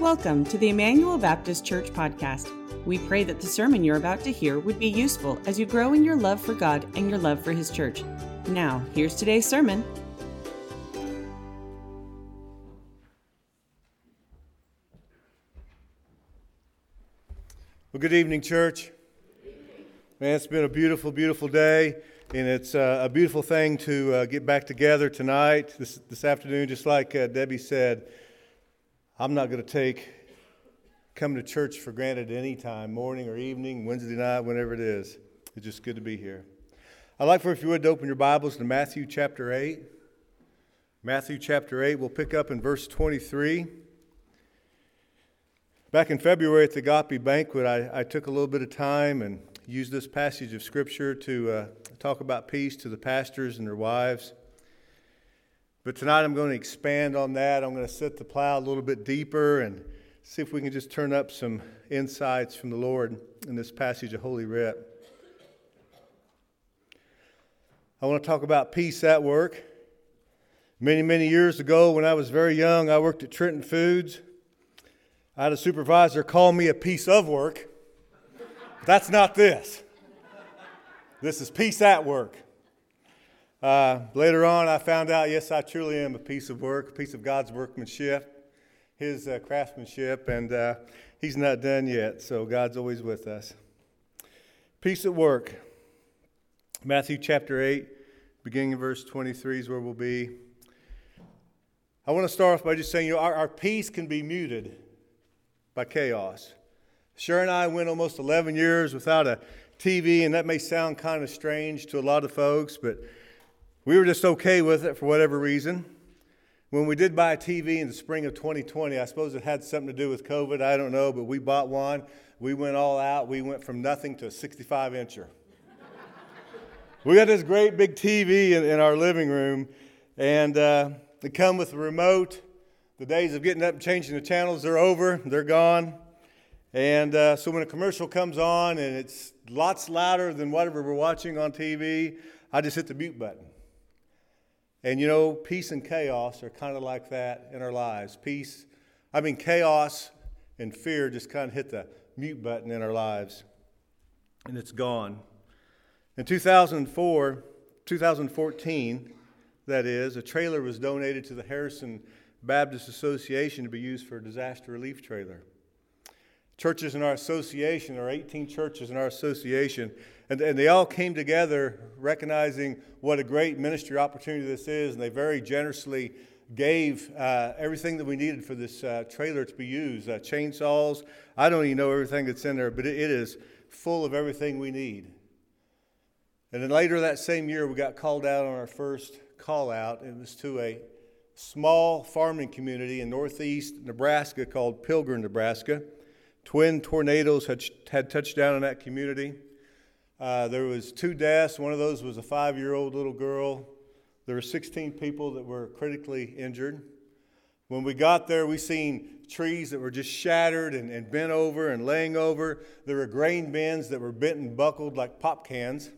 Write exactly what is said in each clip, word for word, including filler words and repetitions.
Welcome to the Emmanuel Baptist Church podcast. We pray that the sermon you're about to hear would be useful as you grow in your love for God and your love for His church. Now, here's today's sermon. Well, good evening, church. Man, it's been a beautiful, beautiful day, and it's uh, a beautiful thing to uh, get back together tonight, this this afternoon. Just like uh, Debbie said, I'm not going to take coming to church for granted at any time, morning or evening, Wednesday night, whenever it is. It's just good to be here. I'd like for if you would to open your Bibles to Matthew chapter eight. Matthew chapter eight, we'll pick up in verse twenty-three. Back in February at the Agape Banquet, I, I took a little bit of time and used this passage of Scripture to uh, talk about peace to the pastors and their wives. But tonight I'm going to expand on that. I'm going to set the plow a little bit deeper and see if we can just turn up some insights from the Lord in this passage of Holy Writ. I want to talk about peace at work. Many, many years ago when I was very young, I worked at Trenton Foods. I had a supervisor call me a piece of work. That's not this. This is peace at work. Uh, later on, I found out, yes, I truly am a piece of work, a piece of God's workmanship, His uh, craftsmanship, and uh, He's not done yet, so God's always with us. Peace at work. Matthew chapter eight, beginning in verse twenty-three is where we'll be. I want to start off by just saying, you know, our, our peace can be muted by chaos. Sher and I went almost eleven years without a T V, and that may sound kind of strange to a lot of folks, but we were just okay with it for whatever reason. When we did buy a T V in the spring of twenty twenty, I suppose it had something to do with COVID, I don't know, but we bought one. We went all out. We went from nothing to a sixty-five incher. We got this great big T V in, in our living room, and uh, it come with a remote. The days of getting up and changing the channels are over. They're gone. And uh, so when a commercial comes on and it's lots louder than whatever we're watching on T V, I just hit the mute button. And you know, peace and chaos are kind of like that in our lives. Peace, I mean chaos and fear just kind of hit the mute button in our lives. And it's gone. In two thousand four, two thousand fourteen, that is, a trailer was donated to the Harrison Baptist Association to be used for a disaster relief trailer. Churches in our association, there are eighteen churches in our association, and, and they all came together recognizing what a great ministry opportunity this is, and they very generously gave uh, everything that we needed for this uh, trailer to be used. Uh, chainsaws, I don't even know everything that's in there, but it, it is full of everything we need. And then later that same year, we got called out on our first call out. It was to a small farming community in northeast Nebraska called Pilgrim, Nebraska. Twin tornadoes had, had touched down in that community. Uh, there was two deaths. One of those was a five-year-old little girl. There were sixteen people that were critically injured. When we got there, we seen trees that were just shattered and, and bent over and laying over. There were grain bins that were bent and buckled like pop cans.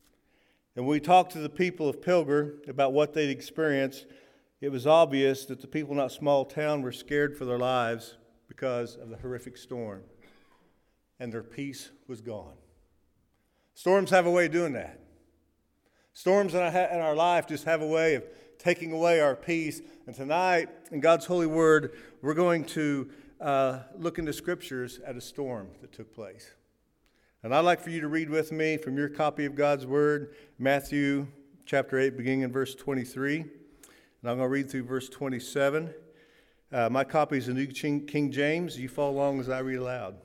And we talked to the people of Pilgrim about what they'd experienced. It was obvious that the people in that small town were scared for their lives because of the horrific storm, and their peace was gone. Storms have a way of doing that. Storms in our, in our life just have a way of taking away our peace. And tonight, in God's holy word, we're going to uh, look into scriptures at a storm that took place. And I'd like for you to read with me from your copy of God's word, Matthew chapter eight, beginning in verse twenty-three. And I'm going to read through verse twenty-seven. Uh, my copy is the New King James. You follow along as I read aloud.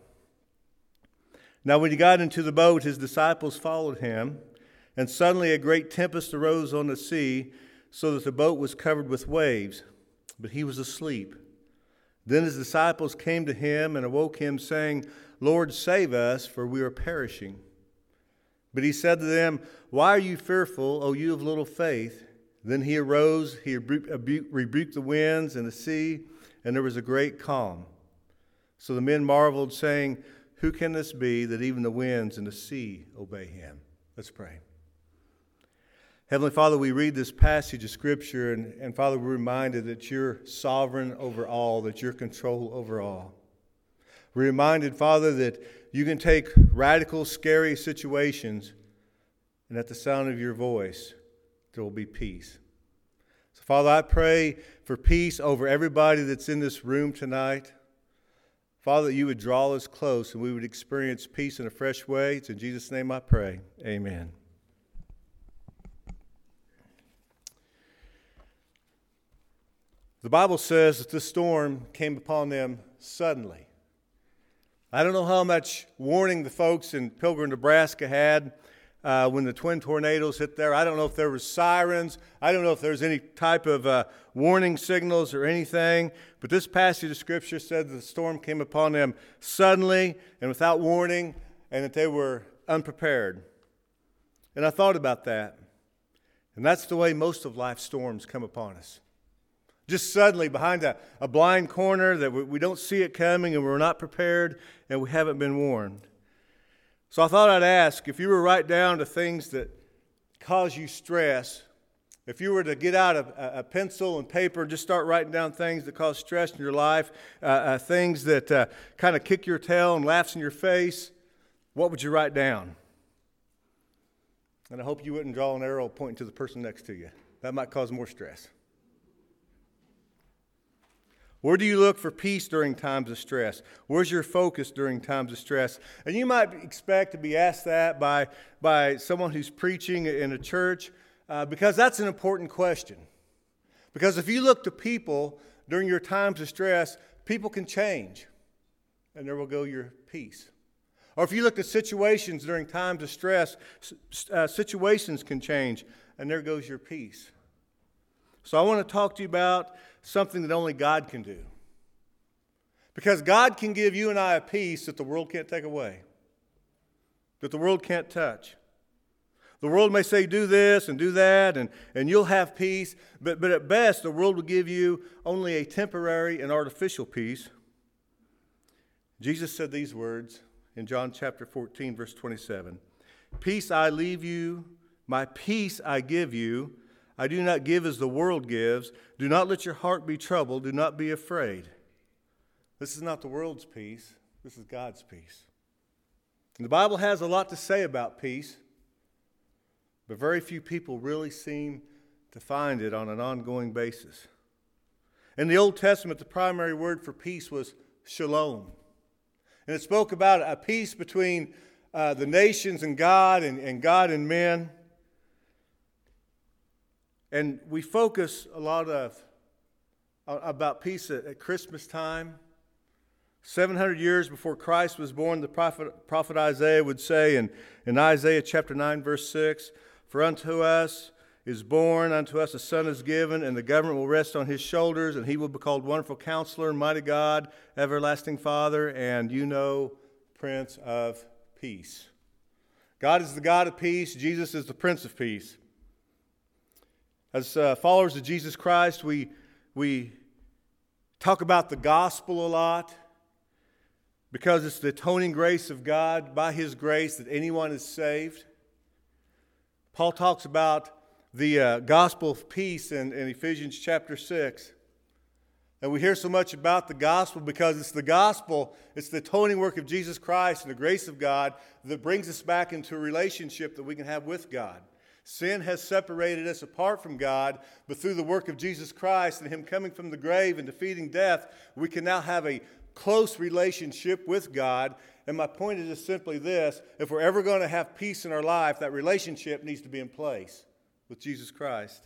Now when he got into the boat, his disciples followed him, and suddenly a great tempest arose on the sea, so that the boat was covered with waves, but he was asleep. Then his disciples came to him and awoke him, saying, Lord, save us, for we are perishing. But he said to them, Why are you fearful, O you of little faith? Then he arose, he rebuked the winds and the sea, and there was a great calm. So the men marveled, saying, Who can this be that even the winds and the sea obey him? Let's pray. Heavenly Father, we read this passage of Scripture, and, and Father, we're reminded that you're sovereign over all, that you're control over all. We're reminded, Father, that you can take radical, scary situations, and at the sound of your voice, there will be peace. So, Father, I pray for peace over everybody that's in this room tonight. Father, that you would draw us close and we would experience peace in a fresh way. It's in Jesus' name I pray. Amen. The Bible says that this storm came upon them suddenly. I don't know how much warning the folks in Pilgrim, Nebraska had uh, when the twin tornadoes hit there. I don't know if there were sirens. I don't know if there was any type of uh, warning signals or anything. But this passage of Scripture said that the storm came upon them suddenly and without warning, and that they were unprepared. And I thought about that. And that's the way most of life's storms come upon us. Just suddenly behind a, a blind corner that we, we don't see it coming and we're not prepared and we haven't been warned. So I thought I'd ask, if you were to write down the things that cause you stress, if you were to get out a, a pencil and paper and just start writing down things that cause stress in your life, uh, uh, things that uh, kind of kick your tail and laughs in your face, what would you write down? And I hope you wouldn't draw an arrow pointing to the person next to you. That might cause more stress. Where do you look for peace during times of stress? Where's your focus during times of stress? And you might expect to be asked that by, by someone who's preaching in a church, uh, because that's an important question. Because if you look to people during your times of stress, people can change, and there will go your peace. Or if you look at situations during times of stress, uh, situations can change, and there goes your peace. So I want to talk to you about something that only God can do. Because God can give you and I a peace that the world can't take away, that the world can't touch. The world may say, do this and do that, and, and you'll have peace, but, but at best, the world will give you only a temporary and artificial peace. Jesus said these words in John chapter fourteen, verse twenty-seven. Peace I leave you, my peace I give you. I do not give as the world gives. Do not let your heart be troubled. Do not be afraid. This is not the world's peace. This is God's peace. And the Bible has a lot to say about peace, but very few people really seem to find it on an ongoing basis. In the Old Testament, the primary word for peace was shalom. And it spoke about a peace between uh, the nations and God and, and God and men. And we focus a lot of uh, about peace at, at Christmas time. seven hundred years before Christ was born, the prophet, prophet Isaiah would say in, in Isaiah chapter nine, verse six, For unto us is born, unto us a son is given, and the government will rest on his shoulders, and he will be called Wonderful Counselor, Mighty God, Everlasting Father, and you know, Prince of Peace. God is the God of peace. Jesus is the Prince of Peace. As uh, followers of Jesus Christ, we, we talk about the gospel a lot because it's the atoning grace of God, by His grace, that anyone is saved. Paul talks about the uh, gospel of peace in, in Ephesians chapter six. And we hear so much about the gospel because it's the gospel, it's the atoning work of Jesus Christ and the grace of God that brings us back into a relationship that we can have with God. Sin has separated us apart from God, but through the work of Jesus Christ and Him coming from the grave and defeating death, we can now have a close relationship with God. And my point is just simply this: if we're ever going to have peace in our life, that relationship needs to be in place with Jesus Christ.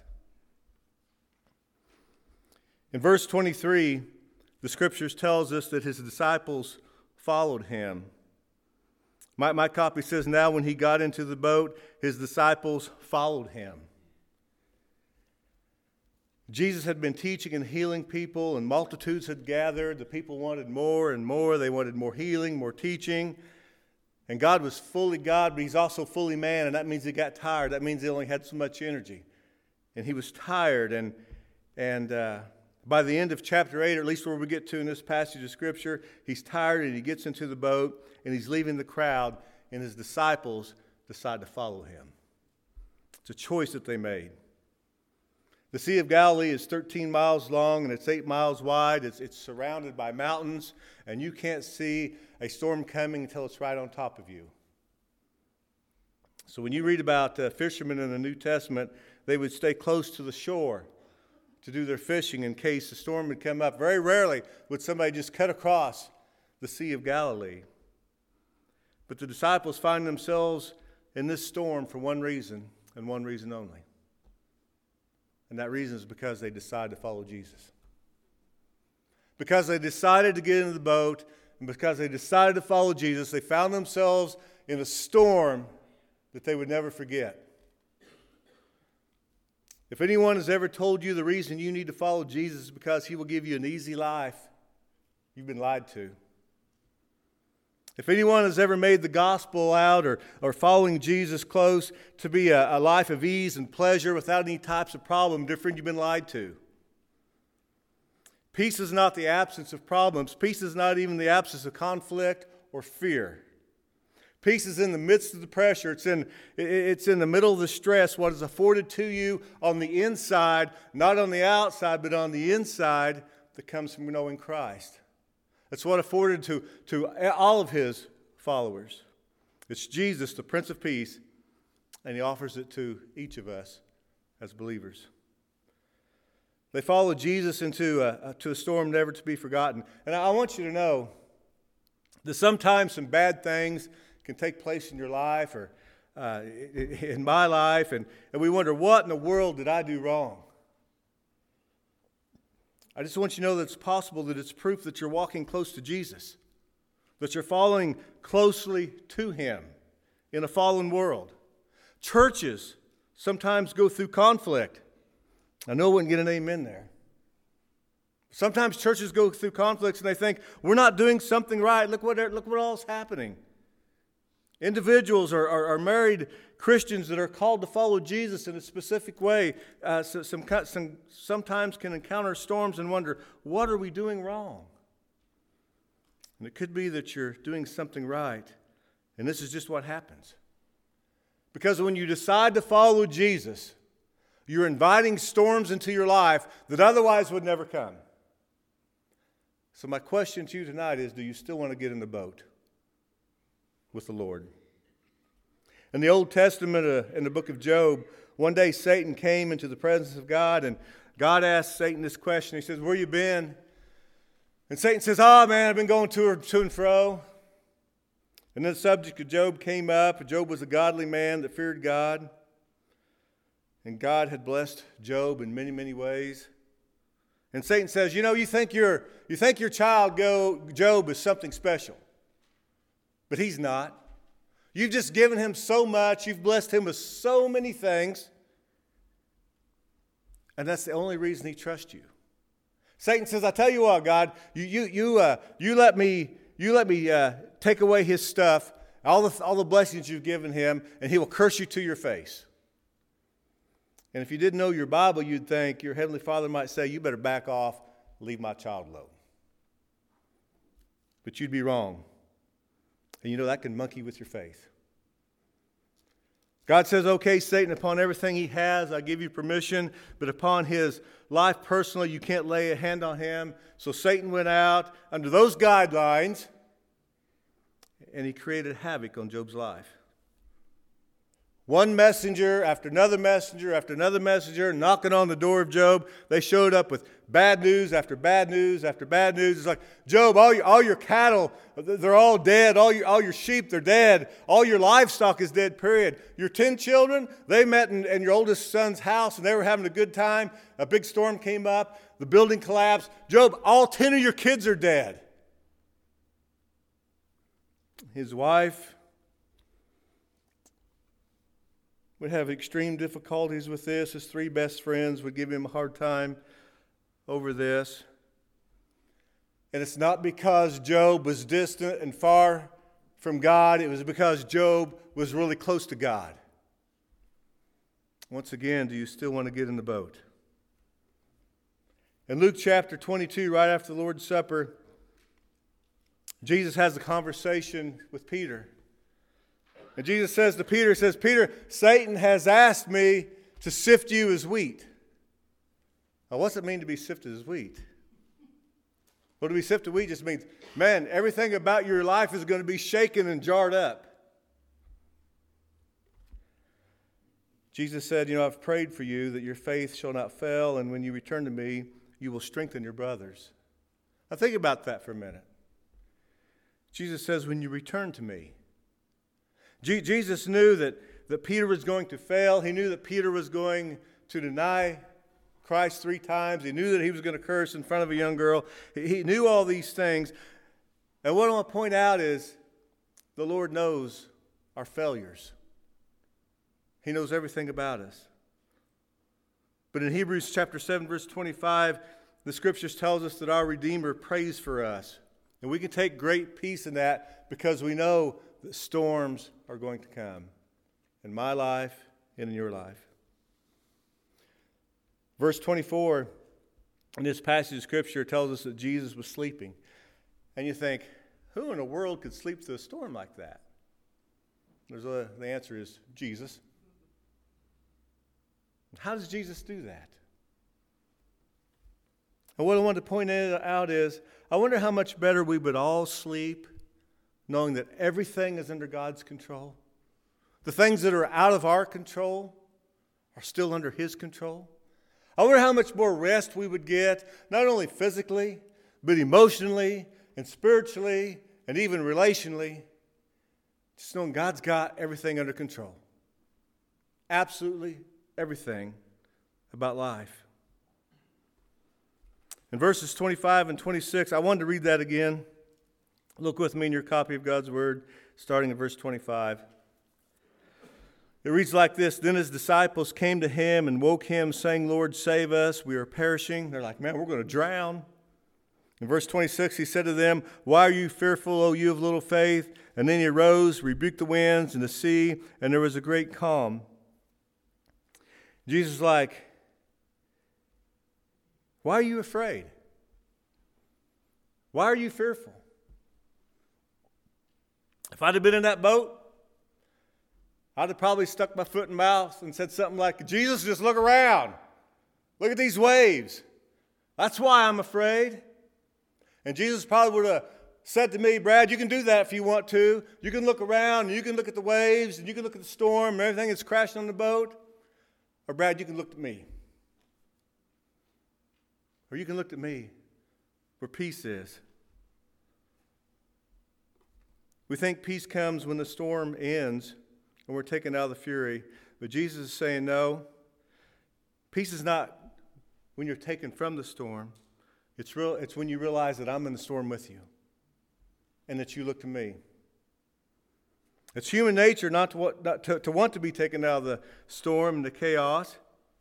In verse twenty-three, the Scriptures tells us that His disciples followed Him. My, my copy says, now when He got into the boat, His disciples followed Him. Jesus had been teaching and healing people, and multitudes had gathered. The people wanted more and more. They wanted more healing, more teaching. And God was fully God, but He's also fully man, and that means He got tired. That means He only had so much energy. And He was tired, and, and uh, by the end of chapter eight, or at least where we get to in this passage of Scripture, He's tired, and He gets into the boat, and He's leaving the crowd, and His disciples decide to follow Him. It's a choice that they made. The Sea of Galilee is thirteen miles long and it's eight miles wide. It's, it's surrounded by mountains, and you can't see a storm coming until it's right on top of you. So when you read about uh, fishermen in the New Testament, they would stay close to the shore to do their fishing in case a storm would come up. Very rarely would somebody just cut across the Sea of Galilee. But the disciples find themselves in this storm for one reason and one reason only. And that reason is because they decided to follow Jesus. Because they decided to get into the boat, and because they decided to follow Jesus, they found themselves in a storm that they would never forget. If anyone has ever told you the reason you need to follow Jesus is because he will give you an easy life, you've been lied to. If anyone has ever made the gospel out or, or following Jesus close to be a, a life of ease and pleasure without any types of problem, dear friend, you've been lied to. Peace is not the absence of problems. Peace is not even the absence of conflict or fear. Peace is in the midst of the pressure. It's in, it's in the middle of the stress. What is afforded to you on the inside, not on the outside, but on the inside, that comes from knowing Christ. That's what afforded to, to all of his followers. It's Jesus, the Prince of Peace, and he offers it to each of us as believers. They followed Jesus into a, to a storm never to be forgotten. And I want you to know that sometimes some bad things can take place in your life or uh, in my life, and, and we wonder, what in the world did I do wrong? I just want you to know that it's possible that it's proof that you're walking close to Jesus, that you're following closely to him in a fallen world. Churches sometimes go through conflict. I know I wouldn't get an amen there. Sometimes churches go through conflicts and they think, we're not doing something right. Look what, look what all's happening. Individuals or, or, or married Christians that are called to follow Jesus in a specific way uh, so, some, some, sometimes can encounter storms and wonder, what are we doing wrong? And it could be that you're doing something right, and this is just what happens. Because when you decide to follow Jesus, you're inviting storms into your life that otherwise would never come. So my question to you tonight is, do you still want to get in the boat with the Lord? In the Old Testament, uh, in the book of Job, one day Satan came into the presence of God, and God asked Satan this question. He says, where you been? And Satan says, oh man, I've been going to, to and fro. And then the subject of Job came up. Job was a godly man that feared God. And God had blessed Job in many, many ways. And Satan says, you know, you think your, you think your child go, Job is something special. But he's not. You've just given him so much. You've blessed him with so many things. And that's the only reason he trusts you. Satan says, I tell you what, God, you you you uh, you let me you let me uh, take away his stuff, all the all the blessings you've given him, and he will curse you to your face. And if you didn't know your Bible, you'd think your Heavenly Father might say, you better back off, leave my child alone. But you'd be wrong. And you know that can monkey with your faith. God says, okay, Satan, upon everything he has, I give you permission, but upon his life personally, you can't lay a hand on him. So Satan went out under those guidelines, and he created havoc on Job's life. One messenger after another messenger after another messenger knocking on the door of Job. They showed up with bad news after bad news after bad news. It's like, Job, all your, all your cattle, they're all dead. All your, all your sheep, they're dead. All your livestock is dead, period. Your ten children, they met in, in your oldest son's house and they were having a good time. A big storm came up. The building collapsed. Job, all ten of your kids are dead. His wife would have extreme difficulties with this. His three best friends would give him a hard time over this. And it's not because Job was distant and far from God. It was because Job was really close to God. Once again, do you still want to get in the boat? In Luke chapter twenty-two, right after the Lord's Supper, Jesus has a conversation with Peter. And Jesus says to Peter, says, Peter, Satan has asked me to sift you as wheat. Now, what's it mean to be sifted as wheat? Well, to be sifted wheat just means, man, everything about your life is going to be shaken and jarred up. Jesus said, you know, I've prayed for you that your faith shall not fail, and when you return to me, you will strengthen your brothers. Now think about that for a minute. Jesus says, when you return to me. G- Jesus knew that, that Peter was going to fail. He knew that Peter was going to deny Christ three times. He knew that he was going to curse in front of a young girl. He, he knew all these things. And what I want to point out is the Lord knows our failures. He knows everything about us. But in Hebrews chapter seven, verse twenty-five, the Scriptures tells us that our Redeemer prays for us. And we can take great peace in that because we know that storms are going to come in my life and in your life. Verse twenty-four in this passage of Scripture tells us that Jesus was sleeping. And you think, who in the world could sleep through a storm like that? There's a, the answer is Jesus. How does Jesus do that? And what I want to point out is, I wonder how much better we would all sleep knowing that everything is under God's control. The things that are out of our control are still under His control. I wonder how much more rest we would get, not only physically, but emotionally and spiritually and even relationally, just knowing God's got everything under control. Absolutely everything about life. In verses twenty-five and twenty-six, I wanted to read that again. Look with me in your copy of God's Word, starting in verse twenty-five. It reads like this: Then his disciples came to him and woke him, saying, Lord, save us, we are perishing. They're like, man, we're going to drown. In verse twenty-six, he said to them, Why are you fearful, O you of little faith? And then he arose, rebuked the winds and the sea, and there was a great calm. Jesus is like, why are you afraid? Why are you fearful? If I'd have been in that boat, I'd have probably stuck my foot in mouth and said something like, Jesus, just look around. Look at these waves. That's why I'm afraid. And Jesus probably would have said to me, Brad, you can do that if you want to. You can look around and you can look at the waves and you can look at the storm and everything that's crashing on the boat. Or Brad, you can look at me. Or you can look at me where peace is. We think peace comes when the storm ends and we're taken out of the fury. But Jesus is saying, no, peace is not when you're taken from the storm. It's real. It's when you realize that I'm in the storm with you and that you look to me. It's human nature not to want, not to, to want to be taken out of the storm and the chaos.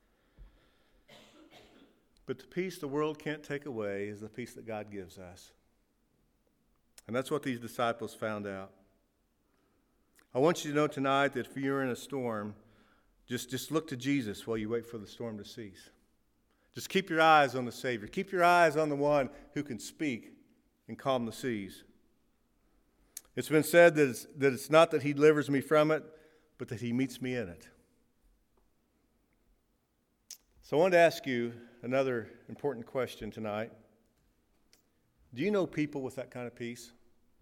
But the peace the world can't take away is the peace that God gives us. And that's what these disciples found out. I want you to know tonight that if you're in a storm, just, just look to Jesus while you wait for the storm to cease. Just keep your eyes on the Savior. Keep your eyes on the one who can speak and calm the seas. It's been said that it's, that it's not that He delivers me from it, but that He meets me in it. So I wanted to ask you another important question tonight. Do you know people with that kind of peace?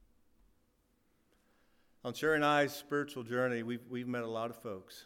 On Sherry and I's spiritual journey, we've, we've met a lot of folks.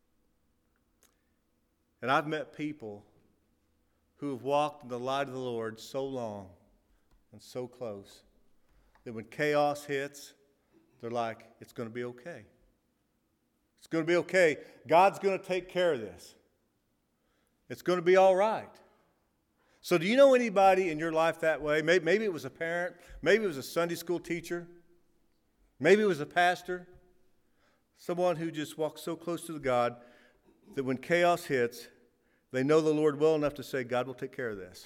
And I've met people who have walked in the light of the Lord so long and so close that when chaos hits, they're like, it's going to be okay. It's going to be okay. God's going to take care of this. It's going to be all right. So do you know anybody in your life that way? Maybe, maybe it was a parent. Maybe it was a Sunday school teacher. Maybe it was a pastor. Someone who just walks so close to God that when chaos hits, they know the Lord well enough to say, God will take care of this.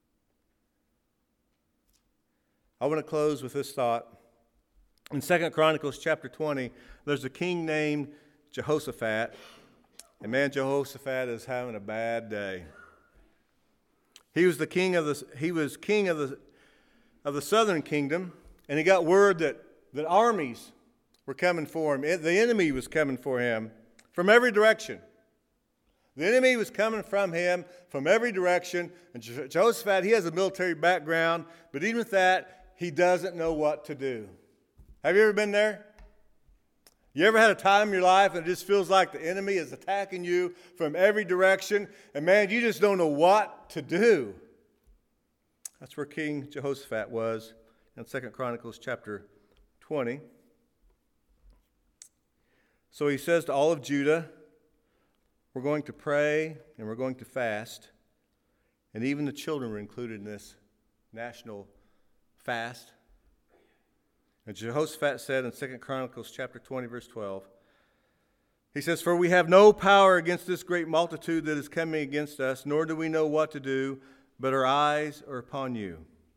I want to close with this thought. In Second Chronicles chapter twenty, there's a king named Jehoshaphat. And man, Jehoshaphat is having a bad day. He was the king of the he was king of the of the southern kingdom, and he got word that, that armies were coming for him. The enemy was coming for him from every direction. The enemy was coming from him from every direction. And Jehoshaphat, he has a military background, but even with that, he doesn't know what to do. Have you ever been there? You ever had a time in your life and it just feels like the enemy is attacking you from every direction, and man, you just don't know what to do? That's where King Jehoshaphat was in Second Chronicles chapter twenty. So he says to all of Judah, we're going to pray and we're going to fast. And even the children were included in this national fast. And Jehoshaphat said in Second Chronicles chapter twenty, verse twelve, he says, "For we have no power against this great multitude that is coming against us, nor do we know what to do, but our eyes are upon you."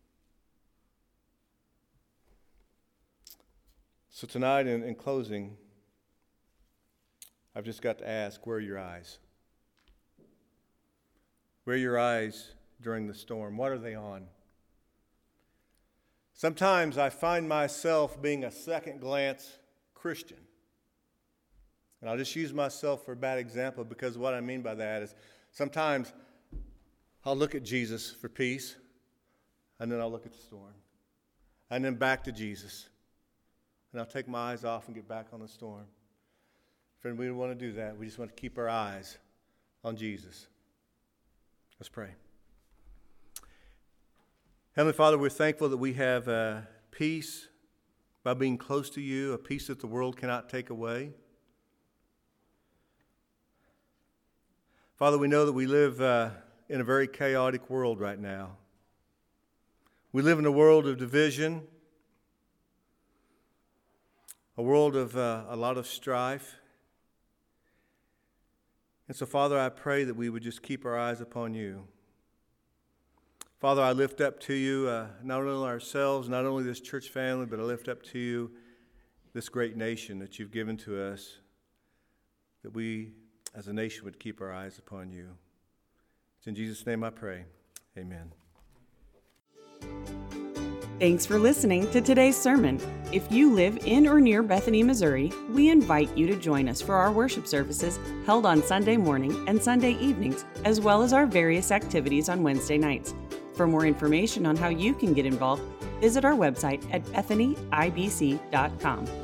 So tonight, in, in closing, I've just got to ask, where are your eyes? Where are your eyes during the storm? What are they on? Sometimes I find myself being a second-glance Christian. And I'll just use myself for a bad example, because what I mean by that is sometimes I'll look at Jesus for peace, and then I'll look at the storm, and then back to Jesus. And I'll take my eyes off and get back on the storm. Friend, we don't want to do that. We just want to keep our eyes on Jesus. Let's pray. Heavenly Father, we're thankful that we have uh, peace by being close to you, a peace that the world cannot take away. Father, we know that we live uh, in a very chaotic world right now. We live in a world of division, a world of uh, a lot of strife. And so, Father, I pray that we would just keep our eyes upon you. Father, I lift up to you uh, not only ourselves, not only this church family, but I lift up to you this great nation that you've given to us, that we as a nation would keep our eyes upon you. It's in Jesus' name I pray. Amen. Thanks for listening to today's sermon. If you live in or near Bethany, Missouri, we invite you to join us for our worship services held on Sunday morning and Sunday evenings, as well as our various activities on Wednesday nights. For more information on how you can get involved, visit our website at bethany i b c dot com.